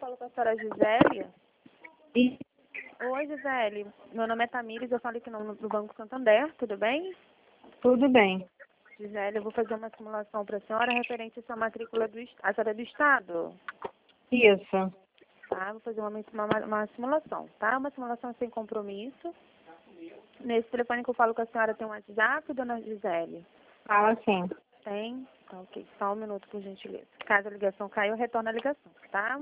falo com a senhora Gisele. E Oi, Gisele. Meu nome é Tamires, eu falo aqui no Banco Santander, tudo bem? tudo bem. Gisele, eu vou fazer uma simulação para a senhora referente à sua matrícula a senhora é do Estado. Isso. Tá? Vou fazer uma simulação, tá? Uma simulação sem compromisso. Nesse telefone que eu falo com a senhora tem um WhatsApp, dona Gisele? Fala sim. Tem? Tá, ok. Só um minuto, por gentileza. Caso a ligação caia, eu retorno a ligação, tá?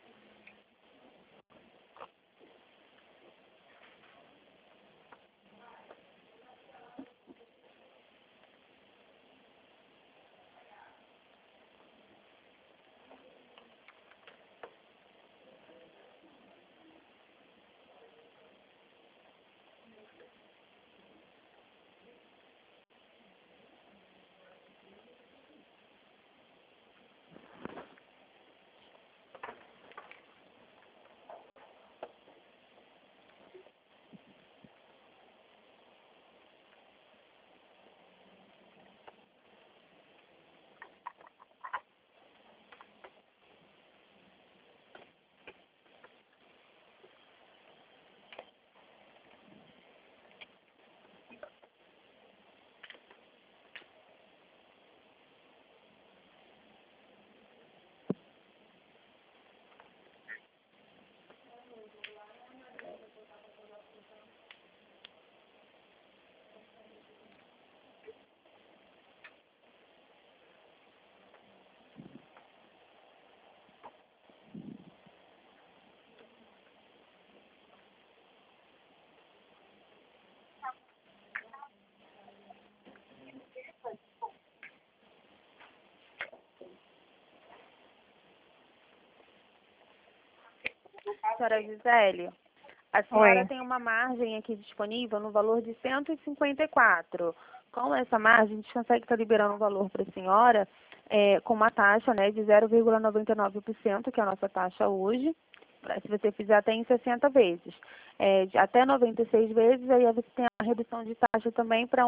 Senhora Gisele, a senhora Oi. tem uma margem aqui disponível no valor de 154. Com essa margem, a gente consegue estar liberando um valor para a senhora com uma taxa, né, de 0,99%, que é a nossa taxa hoje, se você fizer até em 60 vezes. Até 96 vezes, aí você tem a redução de taxa também para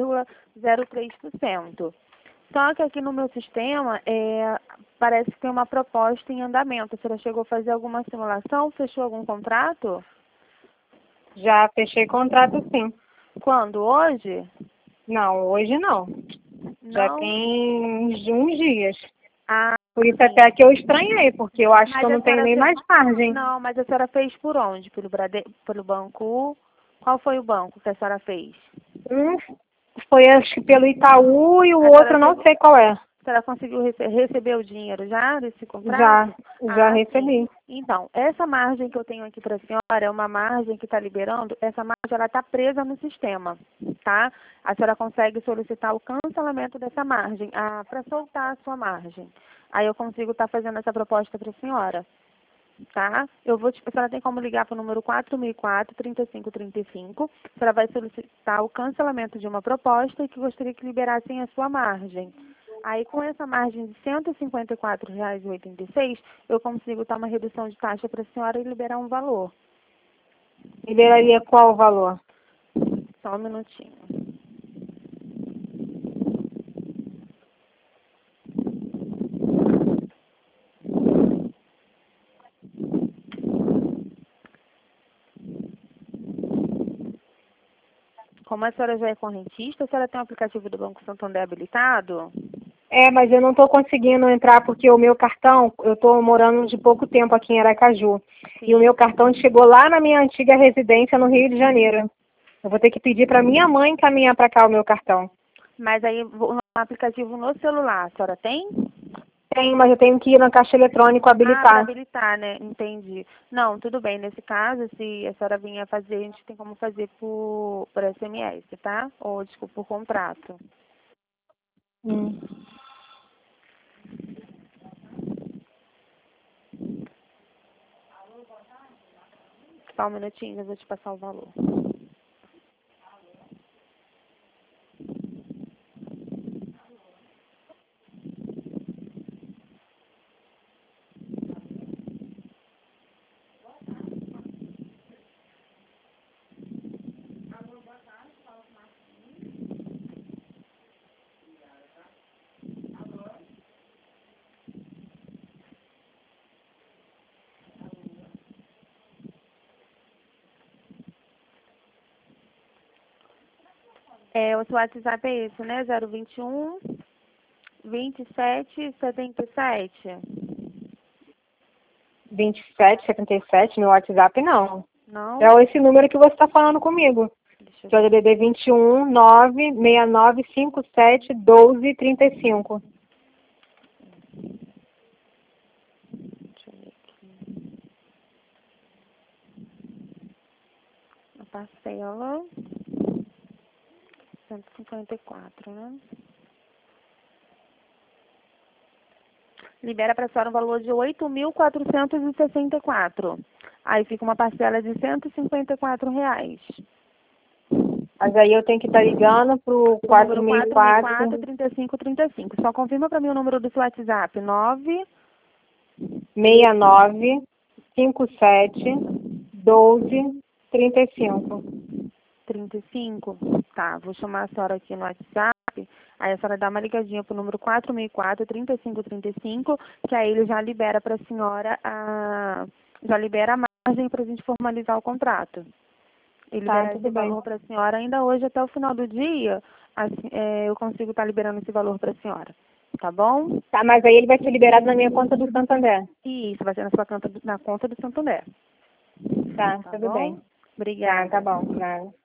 1,03%. Só que aqui no meu sistema, parece que tem uma proposta em andamento. A senhora chegou a fazer alguma simulação? Fechou algum contrato? Já fechei contrato sim. Quando? Hoje? Não, hoje não. Já Não? tem uns dias. Ah, Por isso sim. até que eu estranhei, porque eu acho que Mas eu a não tenho senhora nem fez... mais margem. Não, mas a senhora fez por onde? Pelo banco? Qual foi o banco que a senhora fez? Um foi acho que pelo Itaú e o A senhora outro não chegou... sei qual é. A senhora conseguiu receber o dinheiro já desse contrato? Já Ah, sim. recebi. Então, essa margem que eu tenho aqui para a senhora é uma margem que está liberando, essa margem ela está presa no sistema, tá? A senhora consegue solicitar o cancelamento dessa margem, para soltar a sua margem. Aí eu consigo estar fazendo essa proposta para a senhora, tá? A senhora tem como ligar para o número 4004-3535, a senhora vai solicitar o cancelamento de uma proposta e que gostaria que liberassem a sua margem. Aí, com essa margem de R$ 154,86, eu consigo dar uma redução de taxa para a senhora e liberar um valor. Liberaria qual o valor? Só um minutinho. Como a senhora já é correntista, a senhora tem o aplicativo do Banco Santander habilitado? Mas eu não estou conseguindo entrar porque o meu cartão, eu estou morando de pouco tempo aqui em Aracaju. E o Sim. meu cartão chegou lá na minha antiga residência no Rio de Janeiro. Eu vou ter que pedir para minha mãe encaminhar para cá o meu cartão. Mas aí, o aplicativo no celular, a senhora tem? Tenho, mas eu tenho que ir na caixa eletrônica Ah, para habilitar. habilitar, né? Entendi. Não, tudo bem. Nesse caso, se a senhora vinha fazer, a gente tem como fazer por SMS, tá? Ou, desculpa, por contrato. Hum. Só um minutinho, eu vou te passar o valor. O seu WhatsApp é esse, né? 021 27 77. 2777, meu WhatsApp não. Não? É esse número que você está falando comigo. Deixa eu Que é o ver. DDD 21 969 57 12 35. Deixa eu ver aqui. A parcela 154, né? Libera para a senhora um valor de 8.464. Aí fica uma parcela de R$ 154. Mas aí eu tenho que estar ligando pro O número 4004 4.004-3535. Só confirma para mim o número do seu WhatsApp. 69 57 12 35. 35. Tá, vou chamar a senhora aqui no WhatsApp. Aí a senhora dá uma ligadinha pro número 4004-3535, que aí ele já libera para a senhora já libera a margem para a gente formalizar o contrato. Ele Tá, libera tudo esse bem. valor para a senhora ainda hoje até o final do dia. Assim, eu consigo estar liberando esse valor para a senhora. Tá bom? Tá, mas aí ele vai ser liberado na minha conta do Santander. E isso vai ser na sua conta, na conta do Santander. Tá, Tá tudo bom? bem. Tá Obrigada. bom. Nada.